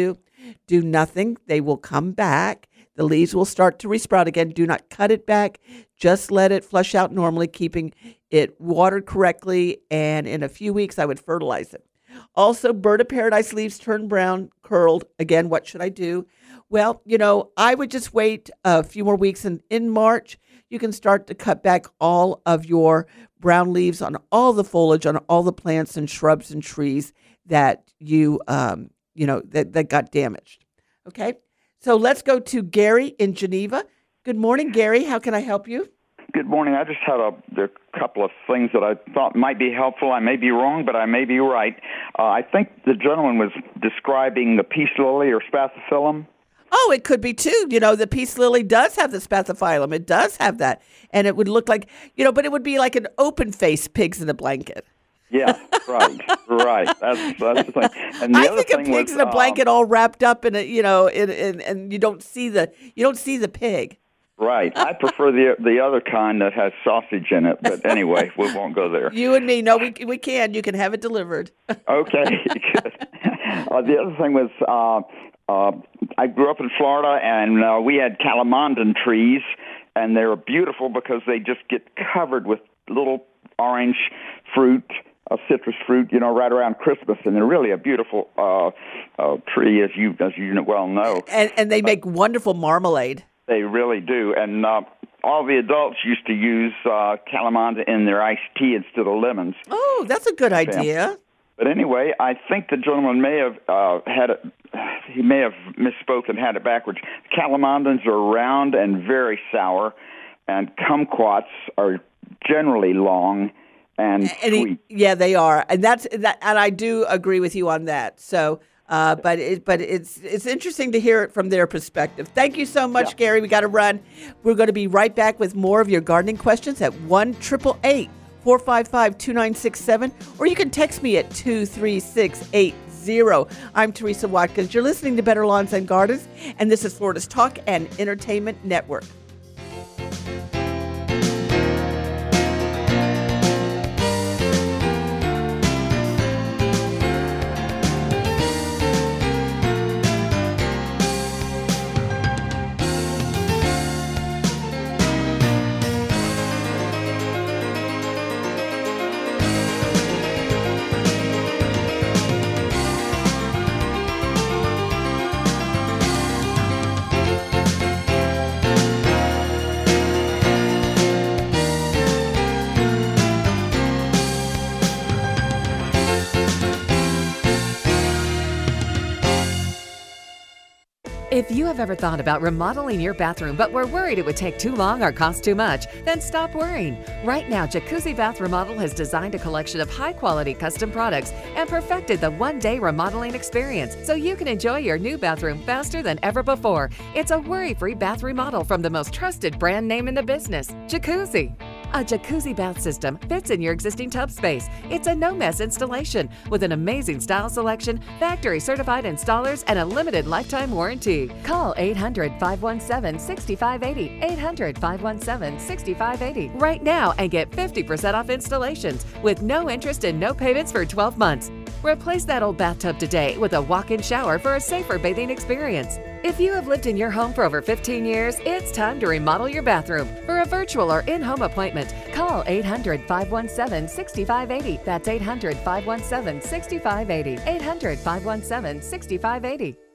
do nothing. They will come back. The leaves will start to resprout again. Do not cut it back. Just let it flush out normally, keeping it watered correctly. And in a few weeks, I would fertilize it. Also, bird of paradise leaves turn brown, curled. Again, what should I do? Well, you know, I would just wait a few more weeks. And in March, you can start to cut back all of your brown leaves on all the foliage, on all the plants and shrubs and trees that you, um, you know, that, that got damaged. Okay? So let's go to Gary in Geneva. Good morning, Gary. How can I help you? Good morning. I just had a, a couple of things that I thought might be helpful. I may be wrong, but I may be right. Uh, I think the gentleman was describing the peace lily or spathiphyllum. Oh, it could be too. You know, the peace lily does have the spathiphyllum. It does have that. And it would look like, you know, but it would be like an open-faced pigs in a blanket. Yeah, right, right. That's that's the thing. And the I other think thing a pig's was, in a blanket um, all wrapped up in a, you know, in, in, and you don't see the you don't see the pig. Right. I prefer the the other kind that has sausage in it. But anyway, we won't go there. You and me, no, we we can. You can have it delivered. Okay, good. Uh, the other thing was, uh, uh, I grew up in Florida, and uh, we had calamandan trees, and they were beautiful because they just get covered with little orange fruit. A citrus fruit, you know, right around Christmas, and they're really a beautiful uh, uh, tree, as you as you well know. And and they make wonderful marmalade. They really do, and uh, all the adults used to use uh, calamanda in their iced tea instead of lemons. Oh, that's a good idea. But anyway, I think the gentleman may have uh, had it. He may have misspoke and had it backwards. Calamandans are round and very sour, and kumquats are generally long and And sweet. he, yeah, they are, and that's that, and I do agree with you on that. So, uh, but it, but it's it's interesting to hear it from their perspective. Thank you so much, Yeah. Gary. We got to run. We're going to be right back with more of your gardening questions at one triple eight four five five two nine six seven, or you can text me at two three six eight zero. I'm Teresa Watkins. You're listening to Better Lawns and Gardens, and this is Florida's Talk and Entertainment Network. If you have ever thought about remodeling your bathroom but were worried it would take too long or cost too much, then stop worrying. Right now, Jacuzzi Bath Remodel has designed a collection of high-quality custom products and perfected the one-day remodeling experience so you can enjoy your new bathroom faster than ever before. It's a worry-free bath remodel from the most trusted brand name in the business, Jacuzzi. A jacuzzi bath system fits in your existing tub space. It's a no-mess installation with an amazing style selection, factory-certified installers, and a limited lifetime warranty. Call eight hundred, five one seven, six five eight zero, eight hundred, five one seven, six five eight zero right now and get fifty percent off installations with no interest and no payments for twelve months. Replace that old bathtub today with a walk-in shower for a safer bathing experience. If you have lived in your home for over fifteen years, it's time to remodel your bathroom. For a virtual or in-home appointment, call eight hundred, five one seven, six five eight zero. That's eight hundred, five one seven, six five eight zero. eight hundred, five one seven, six five eight zero.